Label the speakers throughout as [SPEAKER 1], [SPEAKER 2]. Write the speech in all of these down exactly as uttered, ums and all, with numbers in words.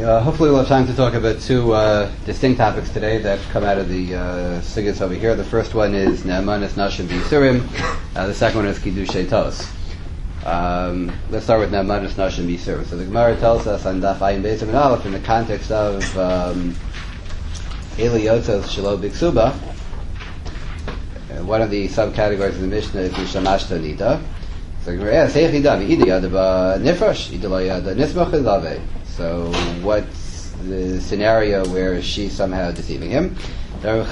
[SPEAKER 1] Uh, hopefully we'll have time to talk about two uh, distinct topics today that come out of the uh, sigas over here. The first one is Ne'emanas Nashim B'Yisurim. Uh, the second one is Kiddushay Tos. Um, let's start with Ne'emanas Nashim B'Yisurim. So the Gemara tells us on Daf Ayin Beis and Aleph in the context of um, Eli Yotzos Shelo B'Ksuba. Uh, one of the subcategories of the Mishnah is Mishamashta Nida. So the Gemara asks, Seich Nida V'Idi Yadaba Nifrosh Ida Lo Yada Nismach Ilave. So what's the scenario where she's somehow deceiving him? That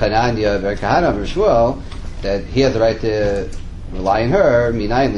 [SPEAKER 1] he has the right to rely on her.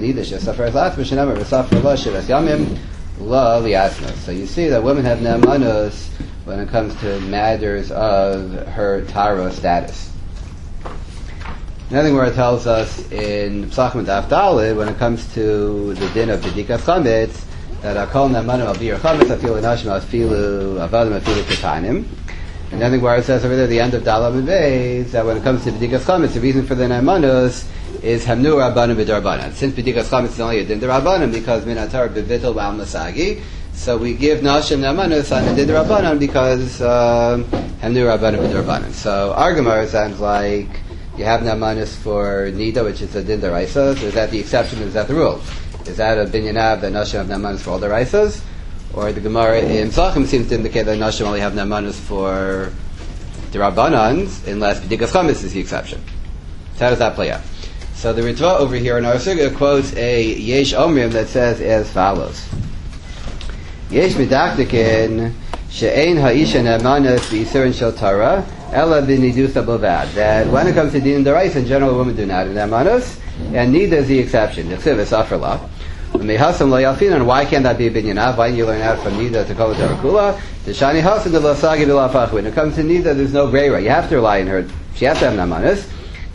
[SPEAKER 1] So you see that women have ne'emanos when it comes to matters of her tara status. Another thing where it tells us in Psachim Daf Daled when it comes to the din of B'dikas Chametz, that Akol Ne'emanim Al B'Yer Chametz Afilu Nashim Afilu Avadim Afilu Ketanim. And then where it says over there, the end of Dalam and Beis, that when it comes to B'dikas Chametz, the reason for the Ne'emanos is Hamnu Rabbanim B'Darbanan. Since B'dikas Chametz is only a Din D'Rabbanan, because Min Atar B'Vitel B'Al Masagi, so we give Nashim Ne'emanos on the Din D'Rabbanan because um, Hamnu Rabbanim B'Darbanan. So our Gemara sounds like you have Ne'emanos for Nida, which is a Din D'Raisa. So is that the exception, or is that the rule? Is that a binyanav that Nashim have Ne'emanos for all the Raisas? Or the Gemara in Psachim seems to indicate that Nashim only have Ne'emanos for the Rabbanans, unless B'dikas Chametz is the exception. So how does that play out? So the Ritva over here in our Suga quotes a Yesh Omrim that says as follows. Yesh Midaktikin She'ein Ha'isha Ne'emanos B'Yisurin Shel Tara Ela B'Nidusa B'Vad. That when it comes to Din D'Oraisa, in general, women do not have Ne'emanos, and Nida is the exception. And why can't that be a binyanav? Why don't you learn out from Nida to Kol Tarakula? When it comes to Nida, there's no gray area. You have to rely on her. She has to have Ne'emanos.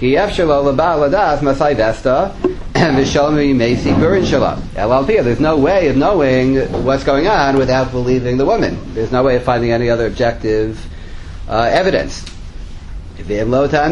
[SPEAKER 1] There's no way of knowing what's going on without believing the woman. There's no way of finding any other objective uh, evidence. If you're not going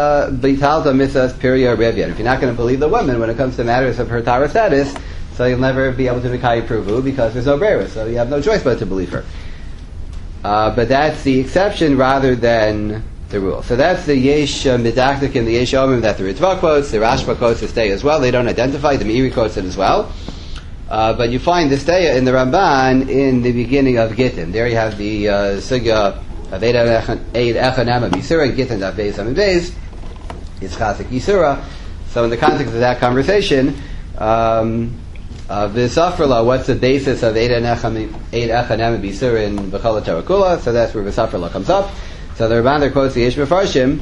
[SPEAKER 1] to believe the woman when it comes to matters of her Tara status, so you'll never be able to Mikhayi Pruvu because there's no Brera, so you have no choice but to believe her. Uh, but that's the exception rather than the rule. So that's the Yesh uh, Midaktik and the Yesh Omim that the Ritva quotes, the Rashba quotes this day as well. They don't identify, the Meiri quotes it as well. Uh, but you find this day in the Ramban in the beginning of Gittin. There you have the uh, Sugya of Eid Echanama B'Yisura, Gittin Daf Beis Amid Beis, it's Chasik Yisura. So in the context of that conversation, um, uh, V'Safrala, what's the basis of Eid Echanama B'Yisura in B'Chala Tarakula? So that's where V'Safrala comes up. So the Ramban there quotes the Yesh Mefarshim,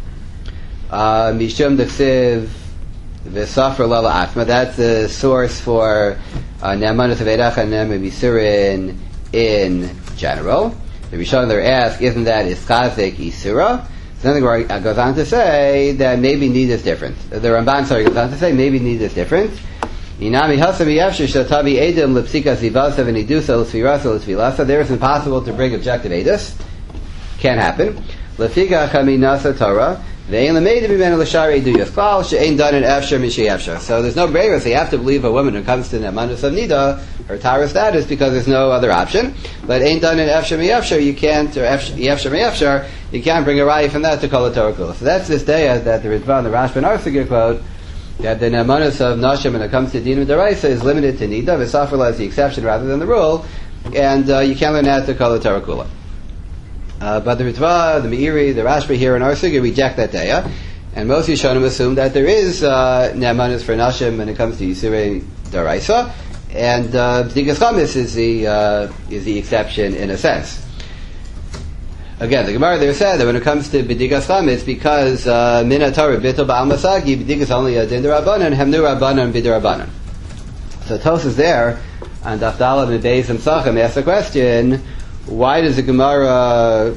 [SPEAKER 1] Mishum D'Ksiv V'Safrala La'atma. That's the source for Ne'emanos of Eid Echanama B'Yisura in general. The Rishon there asks, isn't that Iskazik Isura? So then the Gemara goes on to say that maybe need is different. The Ramban, sorry, goes on to say maybe need is different. Inami Hasami Yafshir Shatabi Edim Lipsika Zivasav and Idusa L'Svirasa L'Svilasa. There it's impossible to bring objective Edis. Can't happen. L'Fika Chaminasa Torah. Ve'en L'Meidim B'men L'Shari Edu Yasklal She'en Done in Afshar Mishi Afshar. So there's no braver, so you have to believe a woman who comes to Ne'emanos of Nida, her Tara status, because there's no other option. But ain't done in Efshar Miyafshar, you can't, or Efshar Miyafshar, you can't bring a raya from that to Kol HaTorah. So that's this day that the Ritva and the Rashba and Arsuga quote, that the Ne'emanos of Nashim when it comes to Din D'Oraisa is limited to Nida, V'Safrala is the exception rather than the rule, and uh, you can't learn that to Kol HaTorah. Uh, but the Ritva, the Meiri, the Rashba here and Arsuga reject that daya, and most Yishonim assume that there is uh, Ne'emanos for Nashim when it comes to Yisurei D'Oraisa, and B'dikas Chametz is the uh, is the exception in a sense. Again, the Gemara there said that when it comes to B'dikas Chametz, because Min Atar B'Vitel B'Al Masagi, B'dikas only a Din D'Rabbanan, Hamnu Rabbanan B'D'Rabbanan. So Tos is there on Daf Daled and Beis and Psachim asks the question: why does the Gemara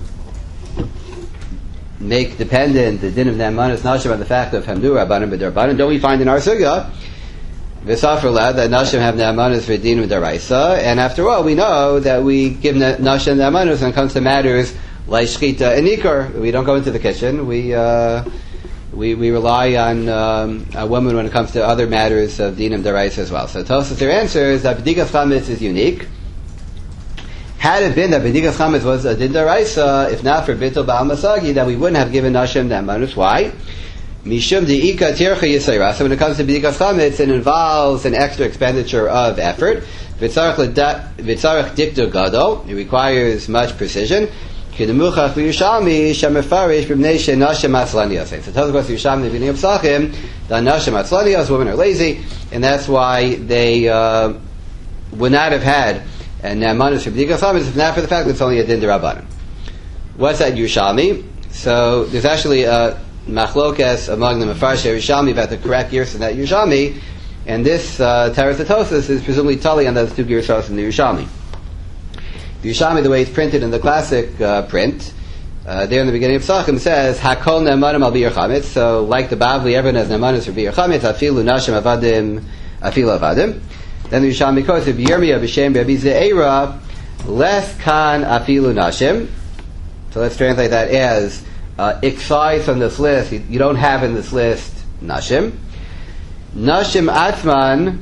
[SPEAKER 1] make dependent the din of Ne'emanos Nashim on the fact of Hamnu Rabbanan B'D'Rabbanan? Don't we find in our Sugya V'Safrala that Nashim have Ne'emanos for Din D'Oraisa, and after all, we know that we give Nashim Ne'emanos when it comes to matters like Shchita and Ikar. We don't go into the kitchen. We uh, we we rely on um, a woman when it comes to other matters of Dinim D'Oraisa as well. So Tosafos their answer is that B'dikas Chametz is unique. Had it been that B'dikas Chametz was a din d'oraisa, if not for Bittul Ba'al Masagi, then we wouldn't have given Nashim that manus. Why? Mishum de'ika tircha yisayra. So when it comes to B'dikas Chametz, it involves an extra expenditure of effort. V'tzarech diktu gadol. It requires much precision. K'demuchach v'yushalmi shemefarish b'bnei she'nashim atzlaniyos. So tells us Yushalmi v'nei Psachim that nashim atzlaniyos, women are lazy, and that's why they uh, would not have had and Naamanus for B'dikas Chametz if not for the fact that it's only a din d'Rabbanan. What's that Yerushalmi? So there's actually a machlokes among the Mefarshei Yerushalmi about the correct gears in that Yerushalmi, and this uh, Teres Atosis is presumably totally on those two gears in the Yerushalmi. The Yerushalmi, the way it's printed in the classic uh, print, uh, there in the beginning of Psachim says Hakol Naamanim al B'yer Chametz. So like the Bavli, everyone has Naamanus for B'yer Chametz. Afilu Nashim Avadim Afilu Avadim. Then the Yerushalmi quotes Yirmiyah b'Shem Rabbi Ze'era less kan afilu nashim. So let's translate that as uh, excise from this list. You, you don't have in this list nashim. Nashim atman.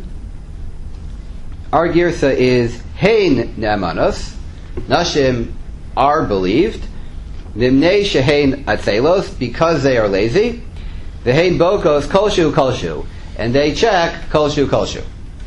[SPEAKER 1] Our girsa is hein ne'amanos. Nashim are believed. V'mnei shehein atzelos, because they are lazy. V'hein bokos kolshu kolshu, and they check kolshu kolshu.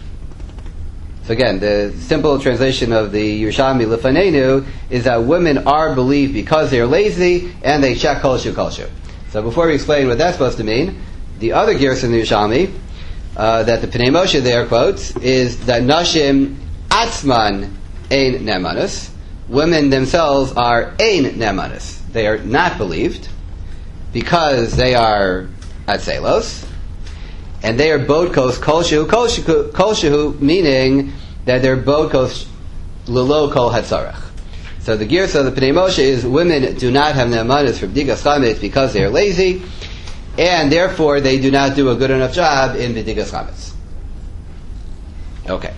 [SPEAKER 1] So again, the simple translation of the Yerushalmi Lefanenu is that women are believed because they are lazy and they check kolshu kolshu. So before we explain what that's supposed to mean, the other gears in the Yerushalmi uh, that the Pnei Moshe there quotes is that Nashim atzman ein ne'manus. Women themselves are ein ne'manus. They are not believed because they are atzelos. And they are bodkos kolshu kolshu kolshu, meaning that they're bodkos lelo kol hatzarach. So the girsa of the Pnei Moshe is women do not have ne'amanis for b'dikas chametz because they are lazy, and therefore they do not do a good enough job in b'dikas chametz. Okay.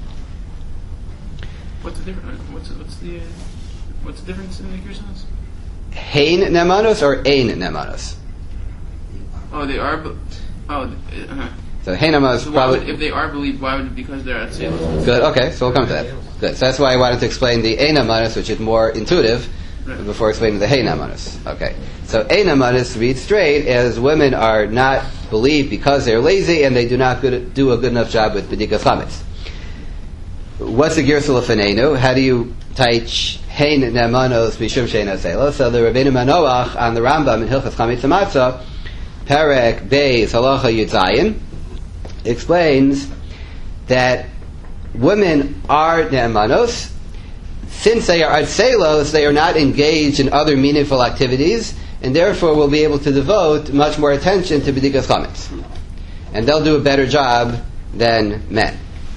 [SPEAKER 2] What's the difference? What's what's the uh, what's the difference in the girsas?
[SPEAKER 1] Hein ne'amanos or ein ne'amanos?
[SPEAKER 2] Oh, they are. Be- Oh, uh-huh.
[SPEAKER 1] So Hainama is
[SPEAKER 2] so
[SPEAKER 1] probably...
[SPEAKER 2] Would, if they are believed, why would it? Because they're at sales?
[SPEAKER 1] Good, okay, so we'll come to that. Good, so that's why I wanted to explain the Einamanus, which is more intuitive, right, before explaining the Hainamanus. Okay, so Einamanus reads straight as women are not believed because they're lazy and they do not good, do a good enough job with B'dikas Chametz. What's the Girsel of Fanenu? How do you teach Hein Ne'amanos Mishum Shein Aselo? So the Rabbeinu Manoach on the Rambam in Hilchas Chametz Matzah, Perek Beis Halacha Yud Zayin, explains that women are ne'emanos. Since they are atzelos, they are not engaged in other meaningful activities, and therefore will be able to devote much more attention to b'dikas chametz, and they'll do a better job than men.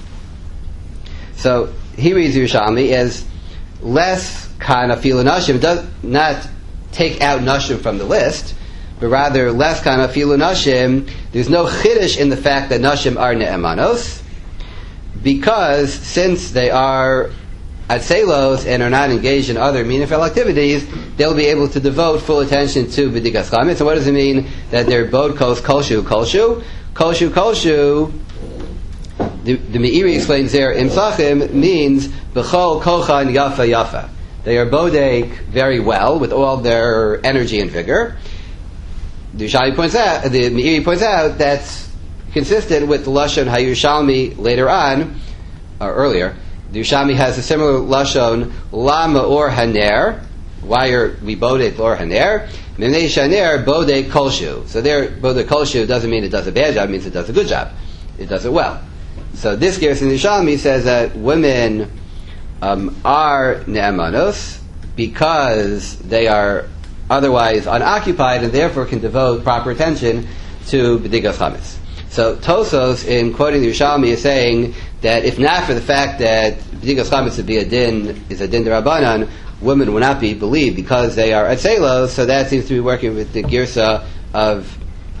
[SPEAKER 1] So he reads Yerushalmi as less kan afilu nashim, does not take out nashim from the list, but rather less kan afilu nashim. There's no chiddush in the fact that nashim are ne'emanos, because since they are atzelos and are not engaged in other meaningful activities, they'll be able to devote full attention to b'dikas chametz. So what does it mean that they're bodkos kolshu kolshu? Kolshu kolshu, the, the Meiri explains there, in Psachim, means b'chol kochan yafa yafa. They are bodek very well, with all their energy and vigor. The Yerushalmi points out, the Meiri points out, that's consistent with the Lashon HaYerushalmi later on, or earlier. The Yerushalmi has a similar Lashon, La Ma'or Haner. Why are we bodek Lor Haner? Mimnei Shaner bodek kolshu. So there, bodek kolshu doesn't mean it does a bad job, it means it does a good job. It does it well. So this Gerson in the Yerushalmi says that women um, are ne'emanos because they are otherwise unoccupied and therefore can devote proper attention to b'dikas chametz. So Tosos, in quoting the Yerushalmi, is saying that if not for the fact that b'dikas chametz would be a din, is a din d'Rabbanan, women will not be believed because they are atzelos. So that seems to be working with the girsa of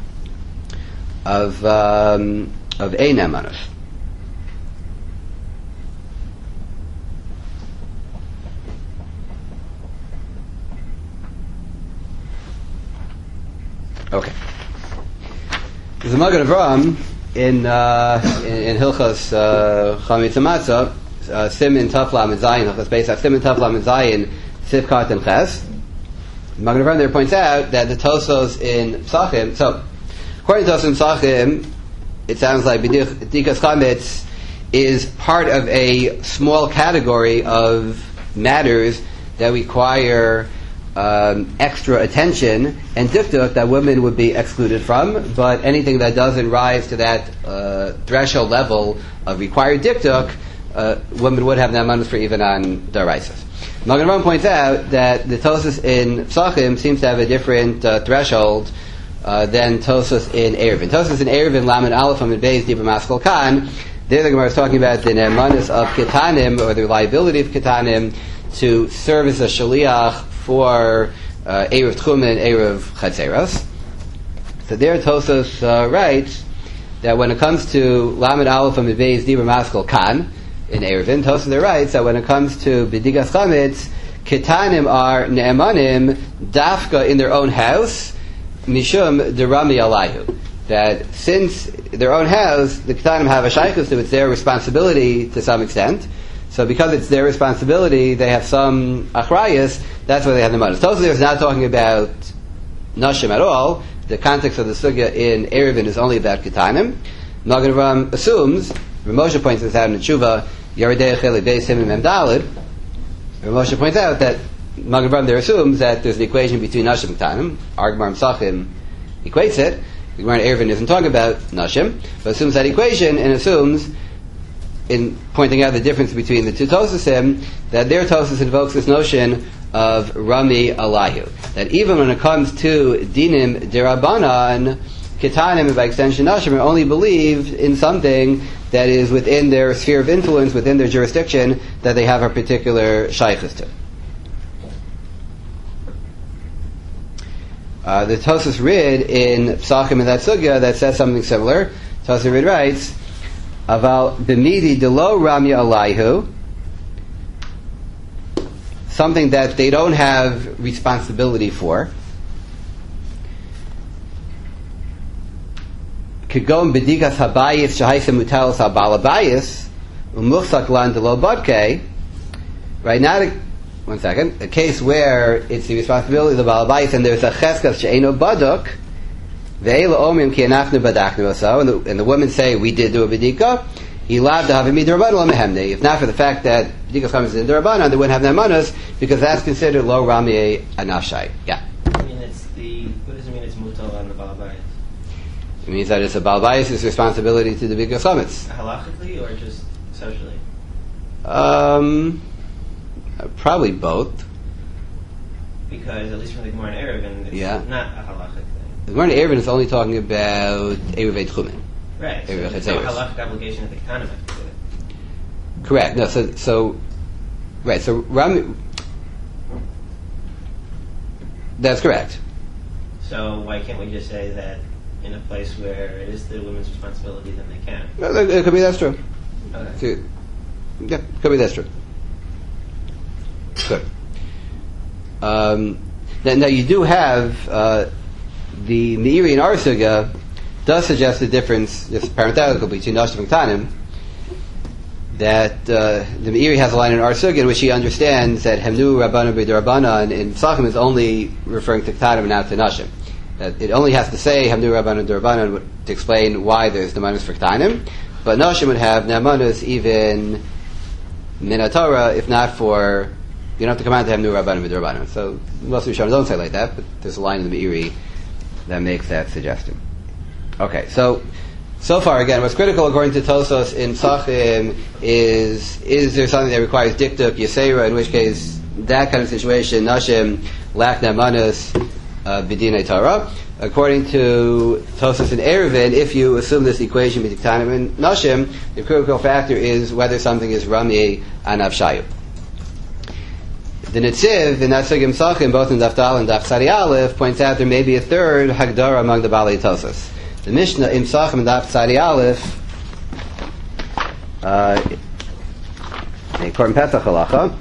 [SPEAKER 1] of um, of ein ne'emanos. Okay. The Magen Avraham in uh, in, in Hilchas uh, Chametz Matzah uh, Simin Taflam and Zion, let's base off Simin Taflam and Zion, Sivkat and Ches. Magen Avraham there points out that the Tosos in Psachim, so, according to Tosos in Psachim, it sounds like B'dikas Chametz is part of a small category of matters that require um, extra attention and dikduk that women would be excluded from, but anything that doesn't rise to that uh, threshold level of required dikduk, uh, women would have namanos for even on daraisas. Magen Avraham points out that the Tosos in Psachim seems to have a different uh, threshold uh, than Tosos in Eruvin. Tosos in Eruvin, Lamed Aleph and Beis Dibur Maskal Kan. There the Gemara is talking about the nemanis of ketanim, or the reliability of ketanim, to serve as a shaliach for uh, Erev Tchumen and Erev Chatzeros. So there Tosos uh, writes that when it comes to Lamed Aleph and Beis Dibur Maskal Kan in Eruvin, Tosos there writes that when it comes to B'digas Chametz, ketanim are ne'emanim dafka in their own house, mishum derami alayhu. That since their own house, the ketanim have a shaykhus, so it's their responsibility to some extent. So because it's their responsibility, they have some achrayus, that's why they have the manas. Tosos is not talking about nashim at all. The context of the sugya in Eruvin is only about ketanim. Magen Avraham assumes, Ramosha points this out in the Tshuva, Yeridei Cheli Beis Himim Mem Daled. Ramosha points out that Magen Avraham there assumes that there's an equation between nashim and ketanim. Argmar Psachim equates it. The Gemara in Eruvin isn't talking about nashim, but assumes that equation and assumes, in pointing out the difference between the two Tososim, that their Tosos invokes this notion of Rami Alayhu. That even when it comes to Dinim Derabanan, Ketanim, and by extension Nashim, are only believed in something that is within their sphere of influence, within their jurisdiction, that they have a particular shaykhus to. Uh, the Tosos Rid in Psachim in that sugya that says something similar. Tosos Rid writes, Aval b'midi delo ramya alayhu, something that they don't have responsibility for. Kigom b'digas habayis shahaisa mutalos habalabayis umuchsak lan delo bodke. Right now, one second. A case where it's the responsibility of the balabayis and there's a cheskas she'eno baduk. Ve'ela omim ki anachnu badaknu oso, and the and the women say we did do a bedika. Ilav dahavim midrabanan lamehemne. If not for the fact that bedikas comes in derabanan, they wouldn't have nemanos because that's considered lo rami anashai. Yeah.
[SPEAKER 3] I mean, it's the. What does it mean? It's mutal on the balabayis.
[SPEAKER 1] It means that it's a balabayis' responsibility to the bedikas chametz.
[SPEAKER 3] Halachically or just socially?
[SPEAKER 1] Um, probably both.
[SPEAKER 3] Because at least from the Gemara in Eruvin, it's
[SPEAKER 1] yeah.
[SPEAKER 3] not a halachic thing.
[SPEAKER 1] The Gemara in Eruvin is only talking about Erev Tchumen.
[SPEAKER 3] Right. So
[SPEAKER 1] Erev
[SPEAKER 3] there's no
[SPEAKER 1] Chatzeros.
[SPEAKER 3] halachic obligation that the Ketanim have to do it.
[SPEAKER 1] Correct. No. So so right. So Rami. That's correct.
[SPEAKER 3] So why can't we just say that in a place where it is the women's responsibility, then they can?
[SPEAKER 1] No, it could be that's true.
[SPEAKER 3] Okay.
[SPEAKER 1] So, yeah, could be that's true. Good. Um, now, now you do have uh, the Meiri in our sugya does suggest a difference, just parenthetical, between Nashim and Ketanim. That uh, the Meiri has a line in our sugya in which he understands that Hemnu Rabbanan B'Darabanan in Psachim is only referring to Ketanim and not to Nashim. That it only has to say Hemnu Rabbanan B'Darabanan to explain why there's Nemanos for Ketanim, but Nashim would have Nemanos even Minatorah, if not for. You don't have to come out to Hemnu Rabbanan B'Darabanan. So most of the Rishonim don't say like that, but there's a line in the Meiri that makes that suggestion. Okay, so so far again, what's critical according to Tosos in Psachim is is there something that requires diktuk yisera, in which case that kind of situation Nashim lack nemanos b'dinei Torah. According to Tosos in Eruvin, if you assume this equation between Ketanim and Nashim, the critical factor is whether something is rami anav shayu. The Netziv in that sugya Psachim, both in Daf Dal and Daf Tzadi Aleph, points out there may be a third Hagdara among the Balei Tosos. The Mishnah in Psachim and Daf Tzadi Aleph, uh, in Korban Pesach Halacha,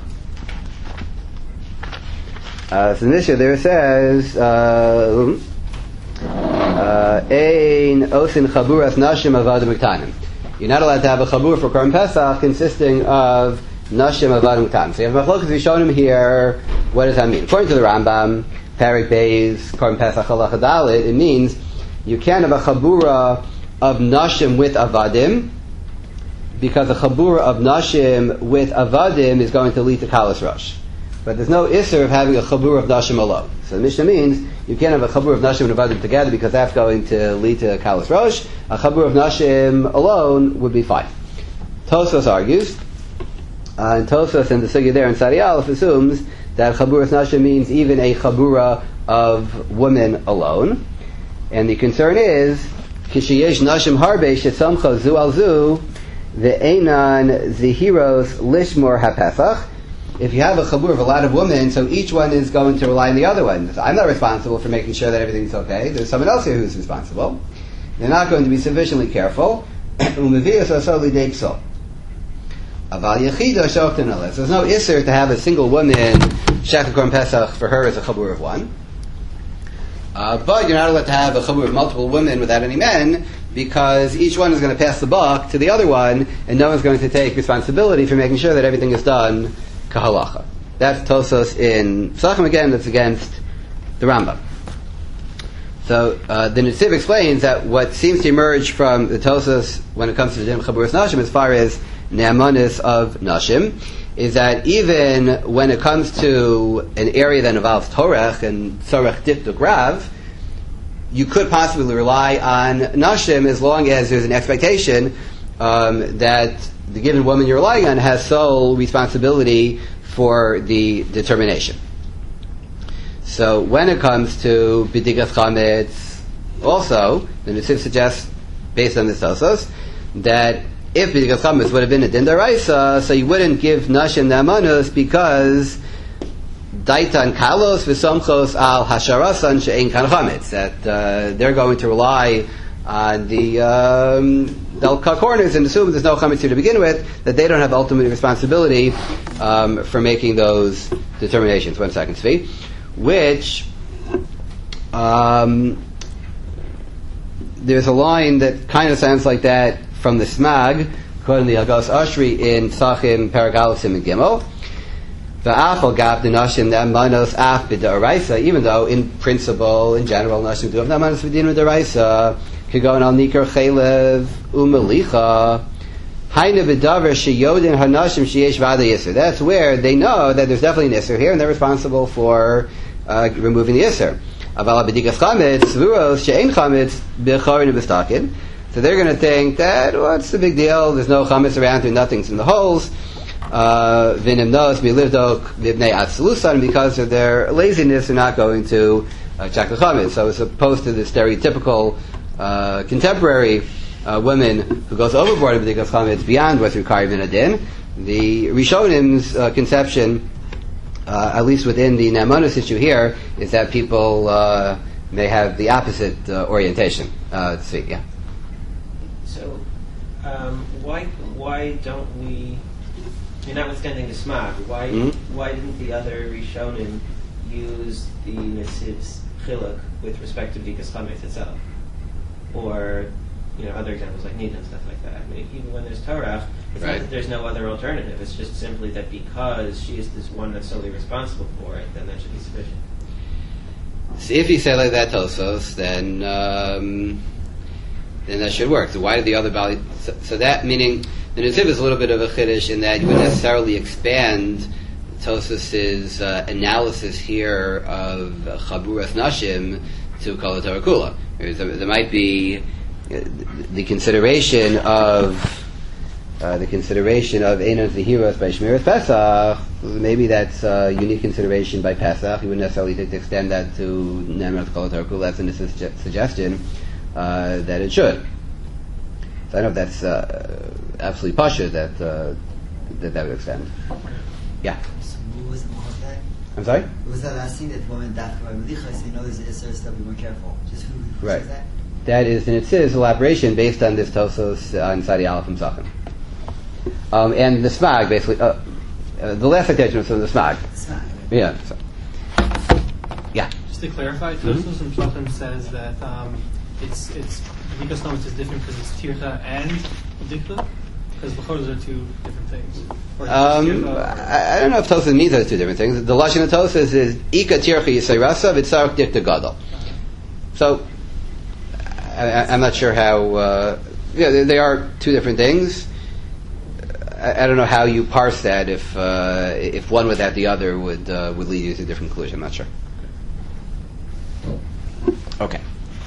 [SPEAKER 1] uh, so the Mishnah there says, Ein Osin Chaburas Nashim Avadim Ketanim. you're not allowed to have a chabur for Korban Pesach consisting of nashim, avadim, tam. So you have machlokas rishonim here. What does that mean? According to the Rambam, Perek Beis, Korban Pesach halacha daled, it means you can't have a chabura of nashim with avadim, because a chabura of nashim with avadim is going to lead to kalas rosh. But there's no isser of having a chabura of nashim alone. So the Mishnah means you can't have a chabur of nashim and avadim together because that's going to lead to kalas rosh. A chabur of nashim alone would be fine. Tosfos argues, uh, and Tosfos and the sugya there in Sari Aleph assumes that chabur of nashim means even a chabura of women alone. And the concern is, kishiyesh nashim harbe shetzamcha zu al zu ve'enan zihiros lishmor hapesach. If you have a chabur of a lot of women, so each one is going to rely on the other one. So I'm not responsible for making sure that everything's okay. There's someone else here who's responsible. They're not going to be sufficiently careful. So there's no isser to have a single woman shechted Korban Pesach for her as a chabur of one. Uh, but you're not allowed to have a chabur of multiple women without any men, because each one is going to pass the buck to the other one, and no one's going to take responsibility for making sure that everything is done kahalacha. That's Tosos in Pesachim again. That's against the Rambam. So uh, the Netziv explains that what seems to emerge from the Tosos when it comes to the din of chaburas nashim, as far as ne'amanis of nashim, is that even when it comes to an area that involves torach and tzorech dikduk rav, you could possibly rely on nashim as long as there's an expectation um, that the given woman you're relying on has sole responsibility for the determination. So when it comes to B'digas Chametz, also, the Netziv suggests, based on this Tosos, that if B'digas Chametz would have been a din d'oraisa, so you wouldn't give Nashim Na'amanos because Daitan Kalos v'Somchos al Hasharasan she'ein kan Chametz, that uh, they're going to rely on the um, they'll cut corners and assume there's no chametz here to begin with, that they don't have ultimate responsibility um, for making those determinations. One second, Svi. Which um, there's a line that kind of sounds like that from the Smag, quoting the Agos Ashri in Sachim Parag and Gimel. Va'achol gab the nashim na'amanos af b'da'araisa, even though in principle, in general, nashim do have na'amanos v'din v'da'araisa. Could go on al nikar chaylev umelicha haina b'davar sheyodin hanashim sheyesh v'ada yisur. That's where they know that there's definitely an yisur here, and they're responsible for uh, removing the yisur. Aval b'digas chametz zvuros she'ein chametz b'chorin b'stakin. So they're going to think that what's the big deal? There's no chametz around here, nothing's in the holes. V'nim nos milivdok v'bnei atzlusan, because of their laziness, they're not going to uh, check the chametz. So as opposed to the stereotypical Uh, contemporary uh, women who goes overboard with B'digas Chametz beyond what's required in a din, the Rishonim's uh, conception, uh, at least within the Na'amanos issue here, is that people uh, may have the opposite uh, orientation. Uh, let's see, yeah.
[SPEAKER 3] So, um, why why don't we? I mean, notwithstanding the Smag, why
[SPEAKER 1] Mm-hmm.
[SPEAKER 3] why didn't the other Rishonim use the Netziv's chiluk with respect to B'digas Chametz itself? Or, you know, other examples like Nida and stuff like that. I mean, even when there's Torah, it's
[SPEAKER 1] right.
[SPEAKER 3] not that there's no other alternative. It's just simply that because she is this one that's solely responsible for it, then that should be sufficient.
[SPEAKER 1] So if you say like that, Tosos, then um, then that should work. So why did the other Bali? So, so that meaning the Netziv is a little bit of a chiddush in that you wouldn't necessarily expand Tosos's uh, analysis here of Chaburas Nashim to Kol HaTorah Kula. There might be the consideration of uh, the consideration of Einon Zehiros by Shmiras Pesach. Maybe that's a unique consideration by Pesach. You wouldn't necessarily take to extend that to Ne'emanot Kol HaTorah Kula. That's a su- suggestion uh, that it should. So I don't know if that's uh, absolutely pasha that, uh, that that would extend. Yeah.
[SPEAKER 4] So what was the more of that?
[SPEAKER 1] I'm sorry?
[SPEAKER 4] What was that last thing that woman dafka by Melicha? So you know there's an Isser, so be more careful. Just who, who
[SPEAKER 1] Right.
[SPEAKER 4] says that?
[SPEAKER 1] That is, and it says elaboration based on this Tosos on Sadi Aleph from Sachem. Um, and the Smag, basically, uh, uh, the last citation was from the Smag.
[SPEAKER 4] It's not.
[SPEAKER 1] Yeah. So. Yeah.
[SPEAKER 2] Just to clarify, Tosfos and Shulchan says that um, it's it's Bikas Chametz is different because it's tircha and dikla? Because b'choros are two different things. Or
[SPEAKER 1] Um,
[SPEAKER 2] tircha-
[SPEAKER 1] I, I don't know if Tosas means those two different things. The lashon of Tosas is ika tircha yisay rasa v'tzarach dikta gadol. So I, I, I'm not sure how. Uh, yeah, they, they are two different things. I, I don't know how you parse that. If uh, if one without the other would uh, would lead you to a different conclusion. I'm not sure. Okay.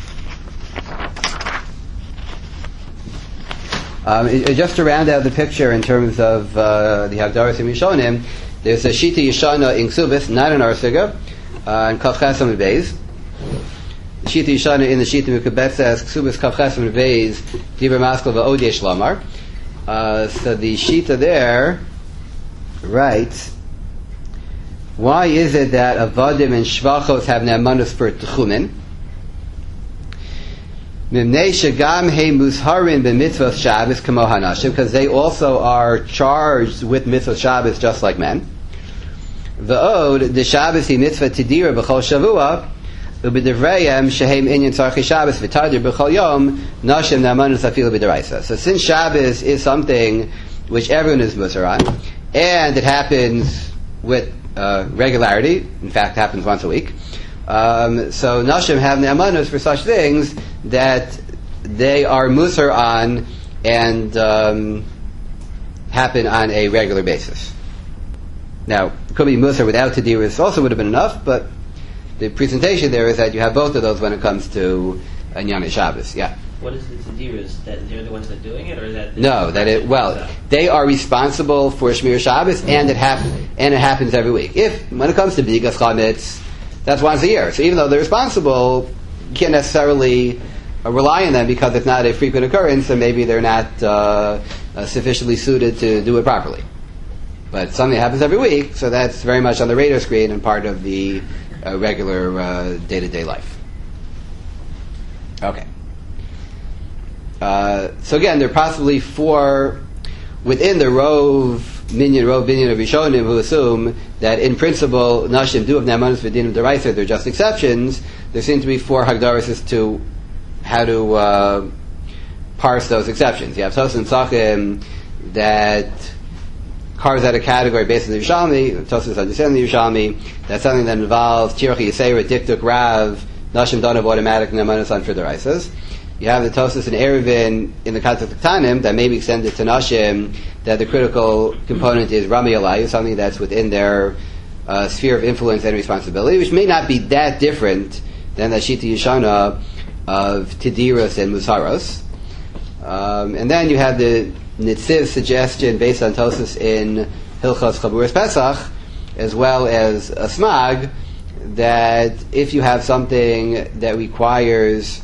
[SPEAKER 1] Um, it- just to round out the picture in terms of uh, the Hagdaras and Rishonim, there's a Shita Yishana in Ksubis, not in Arsiga, uh, and Kaf Chesam Beis. Shita Yishana in the Shita Mekubet says Ksubis Kaf Chesam Beis Dibra Maskal Va'odesh Lamar. Uh, so the Shita there writes, why is it that Avadim and Shvachos have Ne'amanus for Techumin? Because they also are charged with mitzvah Shabbos just like men. V'od the Shabbos he mitzvah tidira b'chol shavua u'b'divrayim shehem inyan tzarchi Shabbos v'tadir b'chol yom nashim na'amanus afilu b'deraisa. So since Shabbos is something which everyone is musar on, and it happens with uh, regularity, in fact happens once a week, Um, so Nashim have ne'amanus for such things that they are musar on and um, happen on a regular basis. Now, it could be musar without tadiris also would have been enough, but the presentation there is that you have both of those when it comes to Anyana Shabbos. Yeah.
[SPEAKER 3] What is the tadiris? That they're the ones that are doing it, or is that
[SPEAKER 1] No, that it well they are responsible for Shmir Shabbos, and it happen and it happens every week. If when it comes to Bigas Chametz, that's once a year. So even though they're responsible, you can't necessarily uh, rely on them because it's not a frequent occurrence, and maybe they're not uh, uh, sufficiently suited to do it properly. But something happens every week, so that's very much on the radar screen and part of the uh, regular uh, day-to-day life. Okay. Uh, so again, there are possibly four within the Rov Minyan, Rov Minyan of Rishonim who assume that in principle Nashim do have Ne'amanus V'dinim D'Oraisa, they're just exceptions. There seem to be four Hagdaras as to how to uh, parse those exceptions. You have Tos and Sachim that carves out a category based on the Yerushalmi. Tos understand the Yerushalmi. That's something that involves Tirchi Yisera, Diktuk Rav, Nashim don't have automatic Ne'amanus on for D'Oraisas. You have the Tosas and Eruvin in the context of Tanim that may be extended to Nashim, that the critical component is Rami Alayu, something that's within their uh, sphere of influence and responsibility, which may not be that different than the Shita Yishana of Tidiros and Musaros. Um, and then you have the Nitziv suggestion based on Tosas in Hilchos Chaburas Pesach, as well as a Smag, that if you have something that requires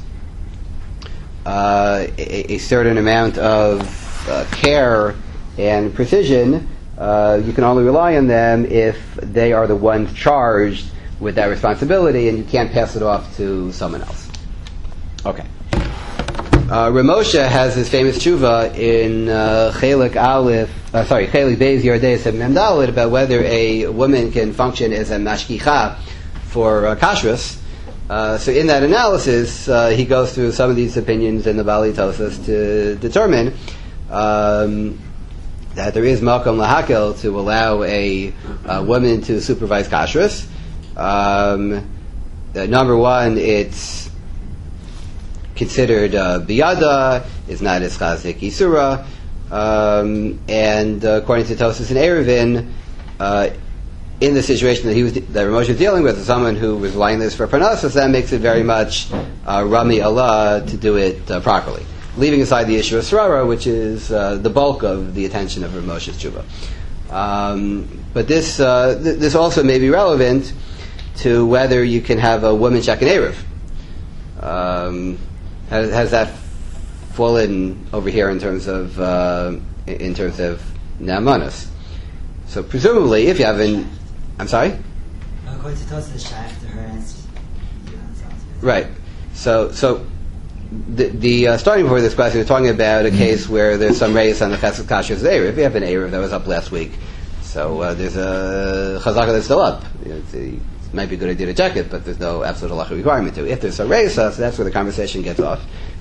[SPEAKER 1] Uh, a, a certain amount of uh, care and precision, uh, you can only rely on them if they are the ones charged with that responsibility, and you can't pass it off to someone else. Okay. Uh, Ramosha has his famous tshuva in uh, Chelik Aleph, uh, sorry, Chelik Beis Yordeis and Memdalit about whether a woman can function as a mashkicha for uh, kashrus. Uh, so in that analysis, uh, he goes through some of these opinions in the Bali Tosas to determine um, that there is makom lahakel to allow a, a woman to supervise kashrus. Um, uh, number one, it's considered uh, biyada, it's not as chazik isura, um, and uh, according to Tosas and Eruvin, uh, in the situation that he was, that Ramosh was dealing with, someone who was relying on this for parnassus, that makes it very much uh, Rami Allah to do it uh, properly. Leaving aside the issue of Srara, which is uh, the bulk of the attention of Ramos's tshuva. Um, but this uh, th- this also may be relevant to whether you can have a woman check an Erev. Um, has, has that fallen over here in terms of uh, in terms of Na'amanus? So presumably, if you have an I'm sorry?
[SPEAKER 4] According to Tosas, it's shaykh to her answer.
[SPEAKER 1] Right. So, so the, the uh, starting point of this question, we're talking about a case where there's some race on the Chesed Kashrus Erev. We have an Erev that was up last week. So uh, there's a Chazaka that's still up. You know, it's a, it might be a good idea to check it, but there's no absolute halacha requirement to. If there's a race, so that's where the conversation gets off.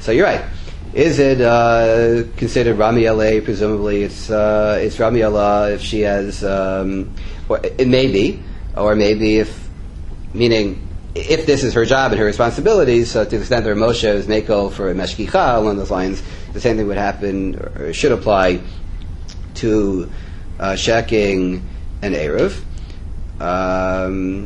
[SPEAKER 1] So you're right. Is it uh, considered Rami L? Presumably, it's uh, it's Rami Allah if she has. Um, or it may be, or maybe if, meaning if this is her job and her responsibilities. So to the extent that Moshe is Meko for a Meshkicha along those lines, the same thing would happen or should apply to uh, Sheking and Erev. Um,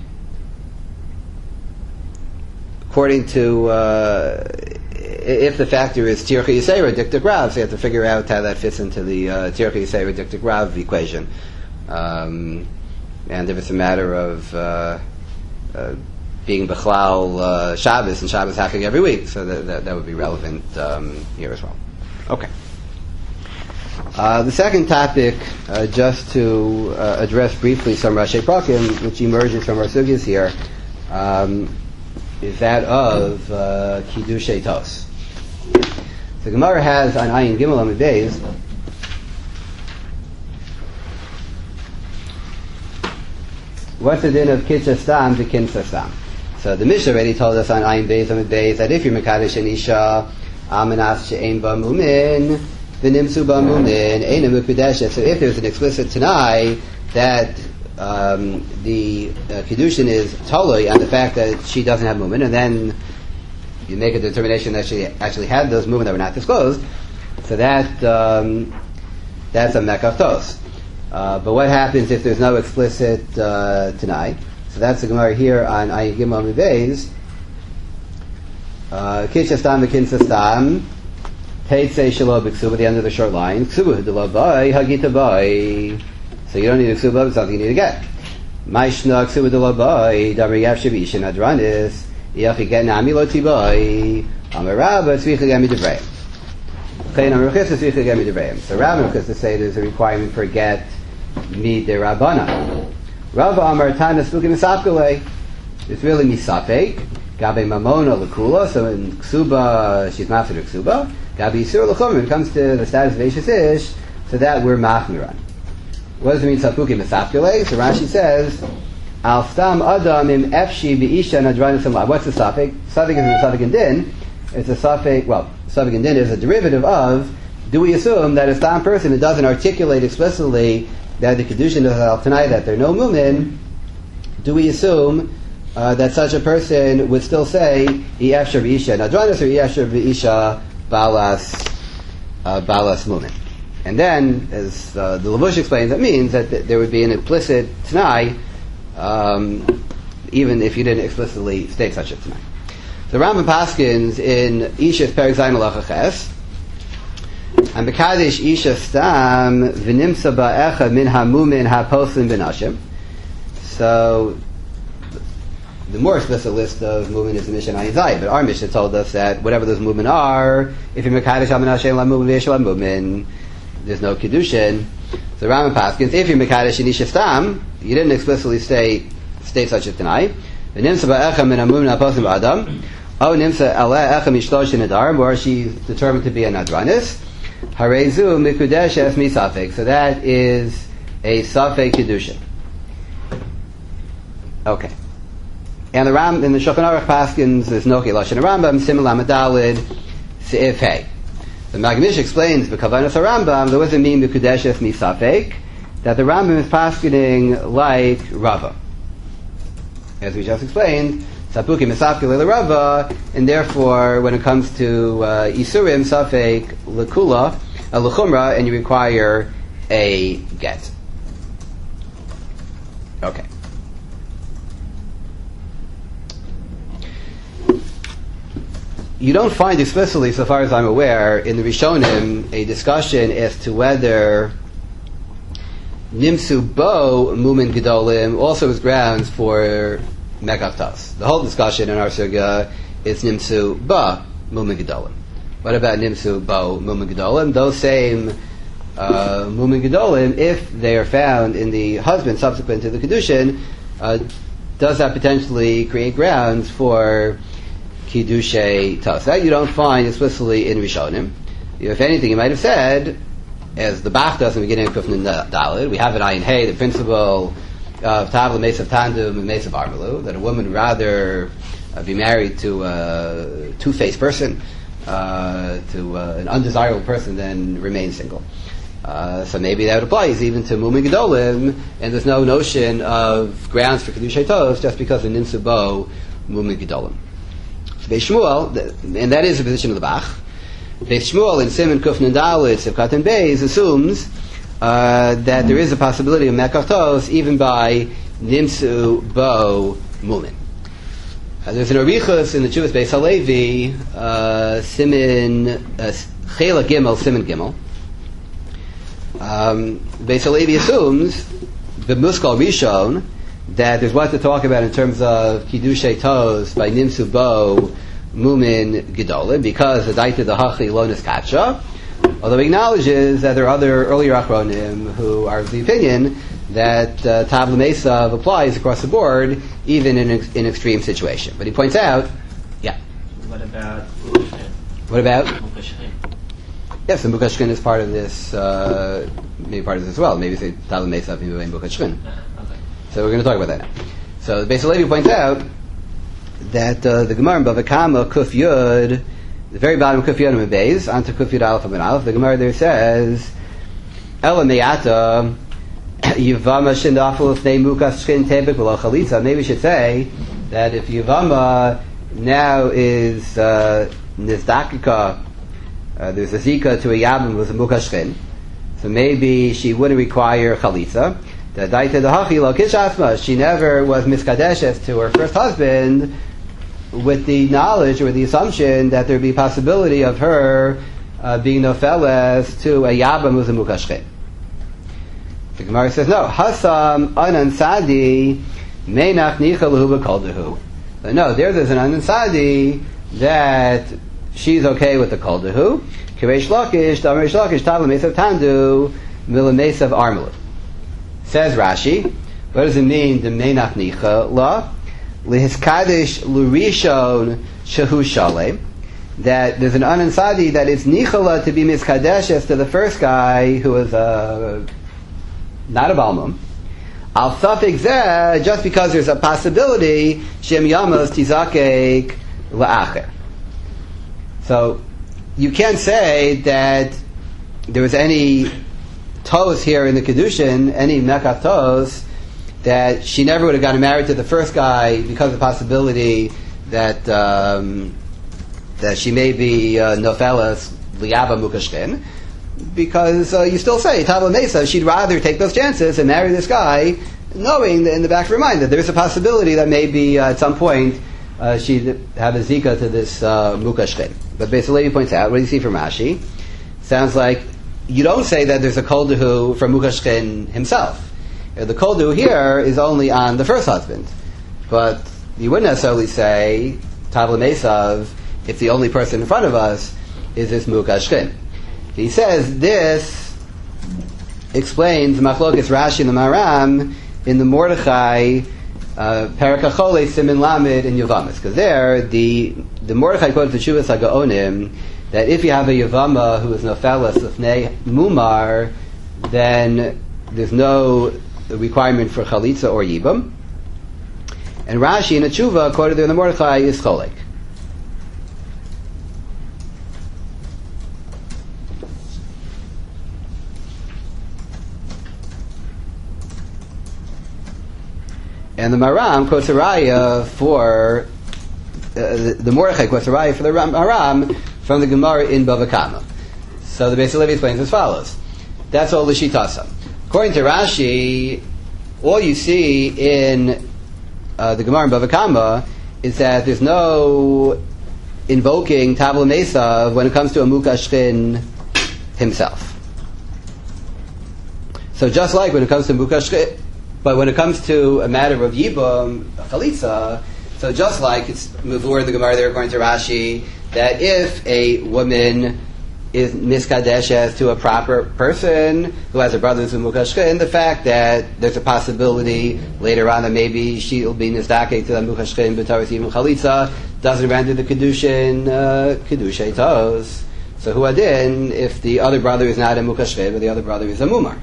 [SPEAKER 1] according to. Uh, If the factor is Tircha Yisera Diktik Rav, so you have to figure out how that fits into the uh, Tircha Yisera Diktik Rav equation. Um, and if it's a matter of uh, uh, being Bechlal uh, Shabbos and Shabbos happening every week, so that, that, that would be relevant um, here as well. Okay. Uh, the second topic, uh, just to uh, address briefly some Rashi Prakim, which emerges from our sugyas here, um, is that of uh, Kiddushei Tos. The Gemara has on Ayin Gimel Amud Beis what's the din of Kitcha Stam to Kinsa Stam? So the Mishnah already told us on Ayin Beis Amud Beis that if you're Mekadosh an Isha Amanas She'ein Ba Mumin V'nimsu Ba Mumin Eina Mukudeshet. So if there's an explicit Tanai that um, the uh, Kiddushin is totally on the fact that she doesn't have Mumin, and then you make a determination that she actually had those movements that were not disclosed, so that um, that's a mekav tos. Uh, but what happens if there's no explicit uh, Tanai? So that's the Gemara here on Ayin Gimel Amud Beis. Kitcha stam v'kinsa stam teitzei shelo b'ksuba at the end of the short line. Ksuba h'delo bai hagita bai. So you don't need a ksuba, it's something you need to get. Maishna ksuba h'delo bai damar yav shavishin adranis. So Rabbi Chista say there's a requirement for get mid derabana. Rav Amar Tana Stukim Misapkele. It's really misapek. Gabe Mamona Lakula. So in Ksuba, she's master of Ksuba. Gabe Yisur Lachum. When it comes to the status of Eishes Ish, so that we're machmiran. What does it mean Sapukim Misapkele? So Rashi says. Al stam adam im efshi be'isha nadranis amla. What's the suffix? Suffix is a suffix in din. It's a suffix. Well, suffix in din is a derivative of. Do we assume that a stam person who doesn't articulate explicitly that the kedushin is al tanai, that there are no mumin? Do we assume uh, that such a person would still say efshar be'isha nadranis or efshar be'isha balas uh, balas mumin? And then, as uh, the Lavush explains, that means that th- there would be an implicit tanai. Um, even if you didn't explicitly state such a tonight. The Rambam Paskins in Isha's Perek Zayin Halacha Ches, and Bekadesh Isha Stam V'nimsa Ba'echa Min HaMumin HaPoslin B'Nashim. So the more explicit list of Mumin is the Mishnah Ayin Zayin, but our Mishnah told us that whatever those Mumin are, if you're Mekadesh HaMinashem La Mumin V'Yesh La Mumin, there's no Kiddushin. So Rambam Paskins, if you're Mekadesh in Isha Stam, you didn't explicitly state state such a tanai. The nimsa ba'echa min hamumin haposim ba'adam. Oh, nimsa aleh echa mishlosh nedarim, or she's determined to be a nadranis. Harezu mikudesh es misafek. So that is a safek kedushin. Okay. And the Ram in the Shulchan Aruch Paskins there's no Lashon Rambam similar Madalid Seif Hey. The Magmish explains b'kavanas Rambam there doesn't mean mikudesh es misafek. That the Rambam is paskening like Rava. As we just explained, Sapukim Misafkele Rava, and therefore, when it comes to uh, Isurim, Safek, Lekula, uh, Lechumra, and you require a get. Okay. You don't find explicitly, so far as I'm aware, in the Rishonim, a discussion as to whether Nimsu Bo Mumin Gedolim also is grounds for Megaftas. The whole discussion in our sugya is Nimsu Ba Mumin Gedolim. What about Nimsu Bo Mumin Gedolim? Those same uh, Mumin Gedolim, if they are found in the husband subsequent to the Kiddushin, uh, does that potentially create grounds for Kiddushay Tas? That you don't find explicitly in Rishonim. If anything, you might have said, as the Bach does in the beginning of Kufnin Dalid, we have an Ayin Hey, the principle of Tavla Mesav Tandum and Mesav Armalu, that a woman would rather uh, be married to a two-faced person uh, to uh, an undesirable person, then remain single. Uh, so maybe that applies even to Mumin Gedolim, and there's no notion of grounds for Kedushay Tos just because of Nimsu Bo Mumin Gedolim. So Beis Shmuel, and that is the position of the Bach. Beis Shmuel in Siman Kuf Nendalit Sivkat and Beis assumes uh, that there is a possibility of Mekach Tos even by Nimsu Bo Mumin. Uh, there's an Arichus in the Chuvas Beis Halevi, uh, Siman uh, Chela Gimel, Siman Gimel. Um, Beis Halevi assumes the Muskal Rishon that there's what to talk about in terms of Kiddushay Tos by Nimsu Bo Mumin Gedolim because the Daita the Hachi Lonis Katsha, although he acknowledges that there are other earlier Achronim who are of the opinion that uh, Tav L'Mesav applies across the board even in an in extreme situation. But he points out, yeah.
[SPEAKER 3] What about
[SPEAKER 1] What about?
[SPEAKER 3] Mukashchin?
[SPEAKER 1] Yes, the Mukashchin is part of this, uh, maybe part of this as well. Maybe say Tav L'Mesav, maybe Mukashchin.
[SPEAKER 3] Okay.
[SPEAKER 1] So we're going to talk about that now. So Beis Halevi points out that uh, the Gemara in Bava Kama Kuf Yud, the very bottom of Kuf Yud and Beis, onto Kuf Yud Aleph and Aleph, the Gemara there says, Ela Me'ata Yivama Shindafel Ifnei Mukas Shkin Tebek V'lo Chalitza. Maybe we should say that if Yivama now is uh, Nizdakika, uh, there's a Zika to a Yabim with a Mukas Shkin, so maybe she wouldn't require Chalitza. The Daita the Hachi Lo Kishasma, she never was miskadeshes to her first husband with the knowledge or the assumption that there would be a possibility of her uh, being nofeles to a Yabam who's a Mukashchin. The Gemara says, no, Hasam Anan Sadi Meinach Nicha Lehu B'Koldehu. No, there there's an Anan Sadi that she's okay with the Koldehu. Kireish Lakish, Damarish Lakish, Tavla Mesav Tandu, Milamesav Armelu. Says Rashi, what does it mean, the Meinach Nicha La? Lihiskadish Lurishon Shehu Shalem. That there's an Anan Sadi that it's Nichala to be miskadeshes to the first guy who was a not a Balmum. Al Safik Zeh, just because there's a possibility, Shem Yamos Tizakek La'acher. So, you can't say that there was any Tos here in the Kedushin, any Mekach Tos, that she never would have gotten married to the first guy because of the possibility that um, that she may be uh, Nofelas Liaba Mukashkin. Because uh, you still say, Tavla Mesa, she'd rather take those chances and marry this guy, knowing that in the back of her mind that there's a possibility that maybe uh, at some point uh, she'd have a Zika to this uh, Mukashkin. But basically, he points out, what do you see from Rashi? Sounds like you don't say that there's a Koldehu from Mukashkin himself. The Koldehu here is only on the first husband. But you wouldn't necessarily say, Tavla Mesav, if the only person in front of us is this Mukashkin. He says this explains Machlokes Rashi and the Maram in the Mordechai uh, Parakachole Simin Lamed in Yavamas, because there the the Mordechai quotes the Shuvas HaGaonim that if you have a Yavama who is Nofelas Lefnei Mumar, then there's no requirement for Chalitza or Yibam. And Rashi in a Tshuva quoted there in the Mordechai is Cholek. And the Maram quotes a raya for uh, the, the Mordechai quotes a raya for the Maram from the Gemara in Bava Kama. So the Beis Halevi explains as follows: that's all l'shitasa. According to Rashi, all you see in uh, the Gemara in Bava Kama is that there's no invoking Tavla Mesav when it comes to a Mukashchin himself. So just like when it comes to Mukashchin. But when it comes to a matter of Yibam, Chalitza, so just like it's Mavur in the Gemara there according to Rashi, that if a woman is miskadeshes to a proper person who has a brother who's a Mukashkin, the fact that there's a possibility later on that maybe she'll be nizdake to the Mukashkin, but Taras even Chalitza, doesn't render the Kedushin, uh, Kedushay Tos. So who adin if the other brother is not a Mukashkin, but the other brother is a Mumar?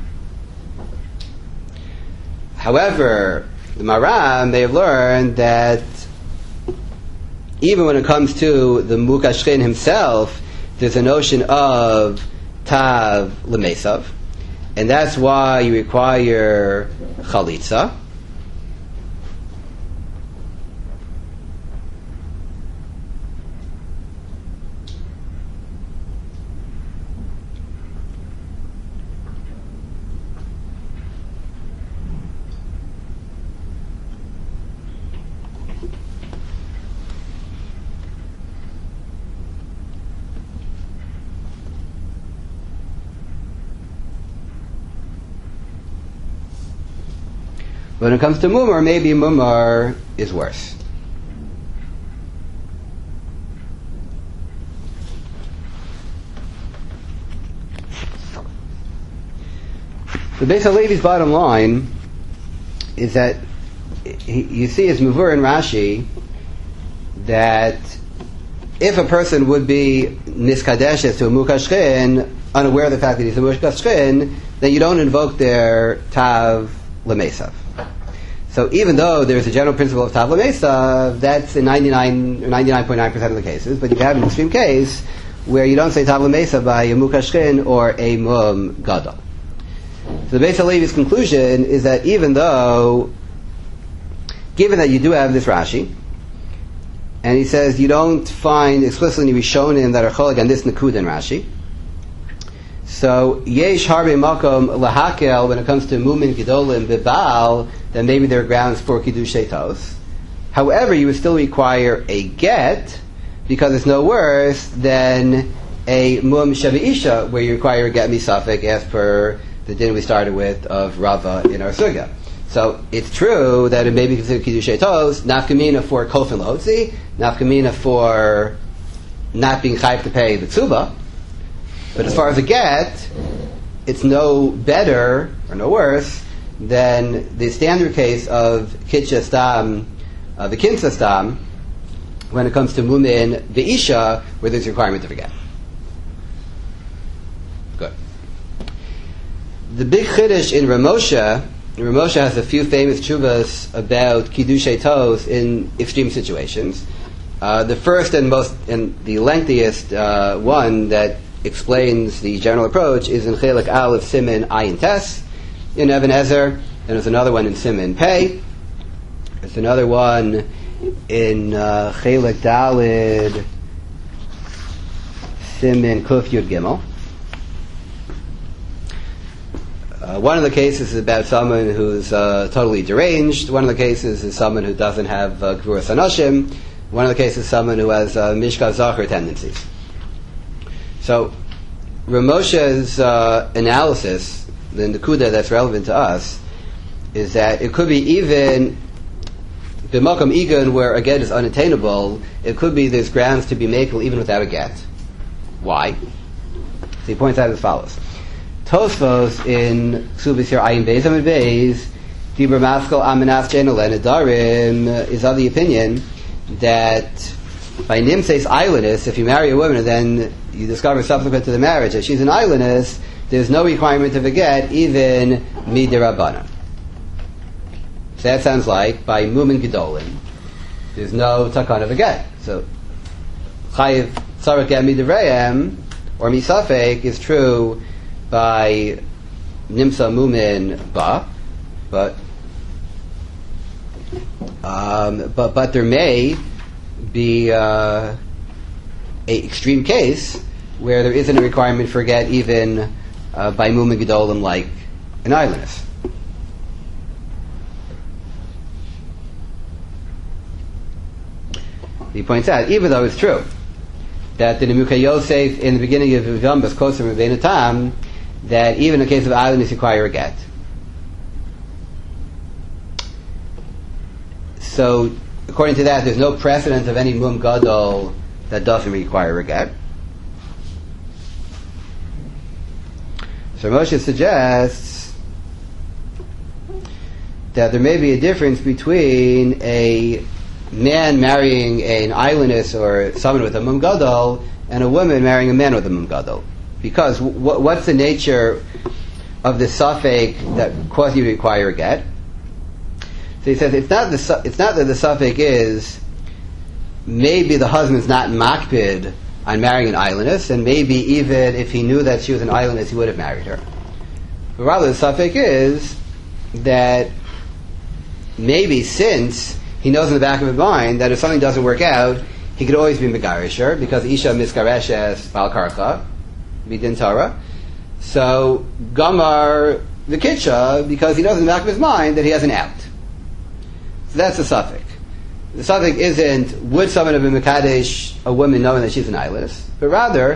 [SPEAKER 1] However, the Maram may have learned that even when it comes to the Mukashchin himself, there's a notion of tav lemesav, and that's why you require chalitza. When it comes to mumar, maybe mumar is worse. The Beis HaLevi's bottom line is that he, you see as Muvur and Rashi that if a person would be niskadeshes to a mukashchin, unaware of the fact that he's a mukashchin, then you don't invoke their tav lemesav. So even though there's a general principle of tav lemesav, that's in ninety-nine or ninety-nine point nine percent of the cases, but you can have an extreme case where you don't say tav lemesav by a mukashchin or a mum gadol. So the Beis HaLevi's conclusion is that even though, given that you do have this Rashi, and he says you don't find explicitly in Rishonim that are cholik on this Nakud in Rashi, so yesh harbe makom lahakel when it comes to mumin gedolim bibal, then maybe there are grounds for kiddushay tos. However, you would still require a get because it's no worse than a mum shaviisha where you require a get misafik as per the din we started with of Rava in our sugya. So it's true that it may be considered kiddushay tos, nafkamina for kofin lahotzi, nafkamina for not being chayv to pay the tzuba. But as far as a get, it's no better or no worse than the standard case of kitcha stam, uh, the kinsa stam, when it comes to mumin the isha, where there's a requirement of a get. Good. The big chiddush in Ramosha, Ramosha has a few famous tshuvas about kiddushay tos in extreme situations. Uh, the first and most and the lengthiest uh, one that explains the general approach is in Chelik Aleph Siman Ayin Tes in Even Ezer, and there's another one in Siman Pei. There's another one in uh, Chelik Dalid Siman Kuf Yud Gimel. Uh, one of the cases is about someone who's uh, totally deranged. One of the cases is someone who doesn't have uh, Gvuras Anoshim. One of the cases is someone who has uh, Mishka Zachar tendencies. So, Ramosha's uh, analysis, the Nakuda that's relevant to us, is that it could be even b'makam igun where a get is unattainable. It could be there's grounds to be makel even without a get. Why? So he points out as follows: Tosfos in Ksubis here Ayin Beis Amid Beis Dibur Maskal Amenas Jenolen Adarim is of the opinion that by Nimse's islandess, if you marry a woman and then you discover subsequent to the marriage that she's an islandess, there's no requirement of a get, even midirabbanan. So that sounds like by mumin gedolim, there's no takan of a get. So chayiv tzarek get midivrayim or misafek is true by nimsa mumin ba, but um, but but there may be uh, a extreme case where there isn't a requirement for get even uh, by mumin gedolim like an islandess. He points out, even though it's true that the Nemuka Yosef in the beginning of Yambas Kosem Rebbeinu Tam, that even in the case of islandess require a get. So, according to that, there's no precedent of any mum gadol that doesn't require a get. So Moshe suggests that there may be a difference between a man marrying an islandess or someone with a mum gadol and a woman marrying a man with a mum gadol. Because w- what's the nature of the suffix that causes you to require a get? So he says it's not the it's not that the suffix is maybe the husband's not makpid on marrying an islandess, and maybe even if he knew that she was an islandess, he would have married her. But rather, the suffix is that maybe since he knows in the back of his mind that if something doesn't work out, he could always be megarisher, because Isha miskareshes bal karcha, bidin Torah. So, Gamar the Kitcha, because he knows in the back of his mind that he has an out. So that's the suffix. The suffix isn't, would someone have been Mekadesh a woman knowing that she's an eyeless, but rather,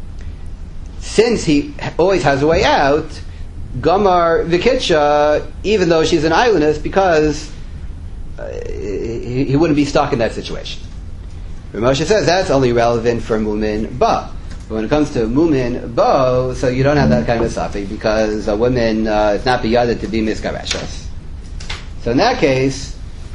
[SPEAKER 1] since he always has a way out, Gamar Vikitcha, even though she's an eyeless, because uh, he, he wouldn't be stuck in that situation. Rav Moshe says that's only relevant for Mumin Ba. But when it comes to Mumin Bo, so you don't have that kind of suffix, because a woman, uh, it's not biyada to be Miskareshes. So in that case,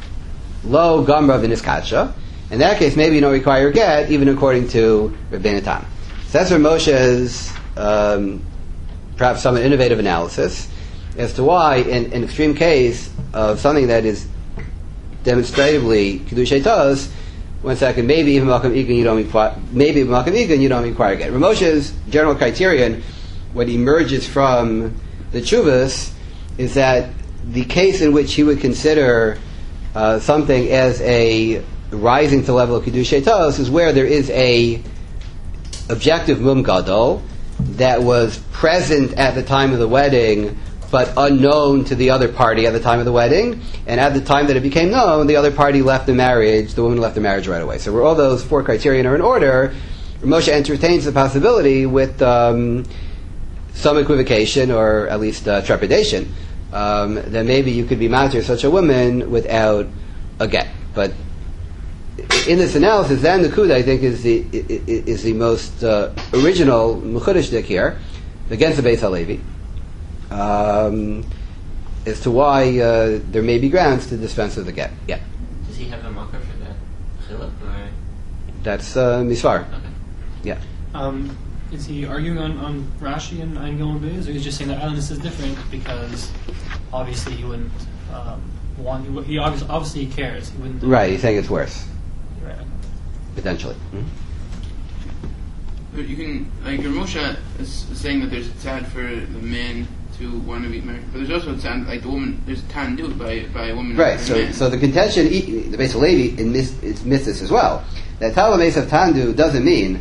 [SPEAKER 1] Lo Gamra V'Niskacha. In that case, maybe you don't require a get, even according to Rabbeinu Tam. So that's Rav Moshe's um, perhaps somewhat innovative analysis as to why, in an extreme case of something that is demonstratively Kedushei Tos, one second, maybe even Malkam Igan you don't require, maybe Malkam Igan you don't require a get. Rav Moshe's general criterion, what emerges from the Chuvas, is that the case in which he would consider Uh, something as a rising to the level of Kedushei Tos is where there is a objective Mum Gadol that was present at the time of the wedding but unknown to the other party at the time of the wedding, and at the time that it became known, the other party left the marriage, the woman left the marriage right away. So where all those four criterion are in order, Moshe entertains the possibility with um, some equivocation or at least uh, trepidation Um, then maybe you could be matir such a woman without a get. But in this analysis, then the Kuda, I think, is the is the most uh, original Mechudesh dik here against the Beis Halevi, um, as to why uh, there may be grounds to dispense with the get. Yeah.
[SPEAKER 3] Does he have a marker for that chiluk? Or?
[SPEAKER 1] That's uh, misvar.
[SPEAKER 3] Okay.
[SPEAKER 1] Yeah.
[SPEAKER 2] Um, is he arguing on, on Rashi and Ein Gimel Beis, or he's just saying that islandess is different because obviously he wouldn't um, want. He obviously, obviously he cares. He wouldn't.
[SPEAKER 1] Right. He's saying it's worse.
[SPEAKER 2] Right.
[SPEAKER 1] Potentially. Mm-hmm.
[SPEAKER 5] But you can, like, Rav Moshe is saying that there's a tzad for the man to want to be married, but there's also a tzad, like the woman, there's a tandu by by a woman.
[SPEAKER 1] Right.
[SPEAKER 5] And a
[SPEAKER 1] So,
[SPEAKER 5] man.
[SPEAKER 1] so the contention, the Beis Halevi, in mis, it's missed this as well. That Talam Esav Tandu doesn't mean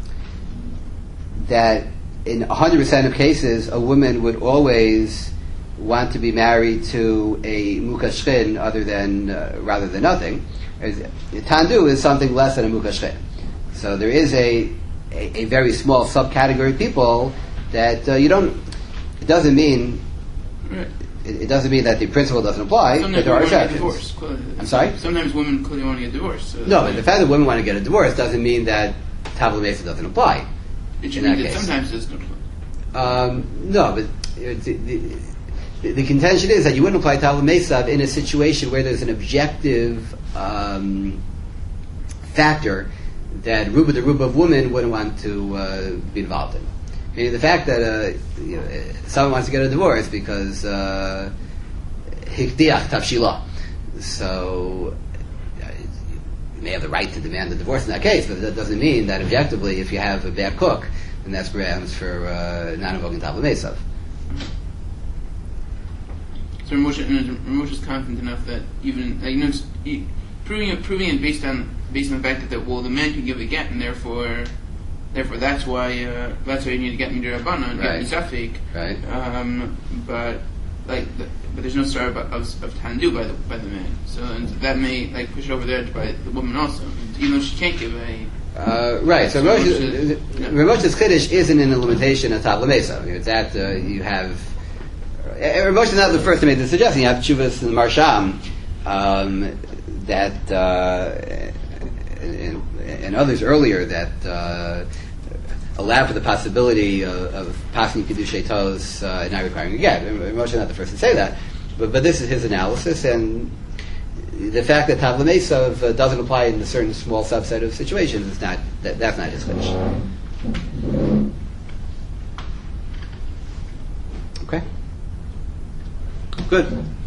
[SPEAKER 1] that in one hundred percent of cases a woman would always want to be married to a mukashchin other than uh, rather than nothing. Tandu is something less than a mukashchin. So there is a, a, a very small subcategory of people that uh, you don't. It doesn't mean.
[SPEAKER 5] Right.
[SPEAKER 1] It, it doesn't mean that the principle doesn't apply,
[SPEAKER 5] Sometimes
[SPEAKER 1] but there are
[SPEAKER 5] women want to get
[SPEAKER 1] exceptions.
[SPEAKER 5] divorced, clearly.
[SPEAKER 1] I'm sorry?
[SPEAKER 5] Sometimes women clearly want to get divorced. So
[SPEAKER 1] No, but the fact that women want to get a divorce doesn't mean that Tavla Mesa doesn't apply.
[SPEAKER 5] it should
[SPEAKER 1] in
[SPEAKER 5] mean
[SPEAKER 1] that
[SPEAKER 5] that
[SPEAKER 1] case.
[SPEAKER 5] sometimes it doesn't apply.
[SPEAKER 1] Um, no, but uh, the, the, the contention is that you wouldn't apply Tavla Mesa in a situation where there's an objective um, factor that Ruba the Ruba of women wouldn't want to uh, be involved in. Meaning the fact that uh, you know, someone wants to get a divorce because hikdiach tafshila, so uh, you may have the right to demand the divorce in that case, but that doesn't mean that objectively, if you have a bad cook, then that's grounds for uh, not invoking Tavla Mesav.
[SPEAKER 5] So Rav Moshe, and Rav Moshe is confident enough that even, like, you know, it's, he, proving it, proving it based on based on the fact that, that well, the man can give a get, and therefore, therefore that's why uh, that's why you need to get me to Rabbana and
[SPEAKER 1] Right.
[SPEAKER 5] get me Safik.
[SPEAKER 1] Right.
[SPEAKER 5] Um, but like, the, but there's no star of, of, of Tandu by the by the man, so and that may like push it over there by the woman also, even though she can't give a.
[SPEAKER 1] Uh, right, so
[SPEAKER 5] So
[SPEAKER 1] Rav
[SPEAKER 5] Moshe-
[SPEAKER 1] Moshe's Rav Moshe's Kiddush isn't an limitation of Tavla Mesa. I mean, it's that uh, you have. Uh, Rav Moshe is not the first to make the suggestion. You have Chuvas and Marsham um, that, uh, and, and others earlier that uh, allow for the possibility of, of passing Kiddushei Tos uh, and not requiring a get. Rav Moshe is not the first to say that, but but this is his analysis, and the fact that Tavla Mesa uh, doesn't apply in a certain small subset of situations is not that, that's not his finish. Okay. Good.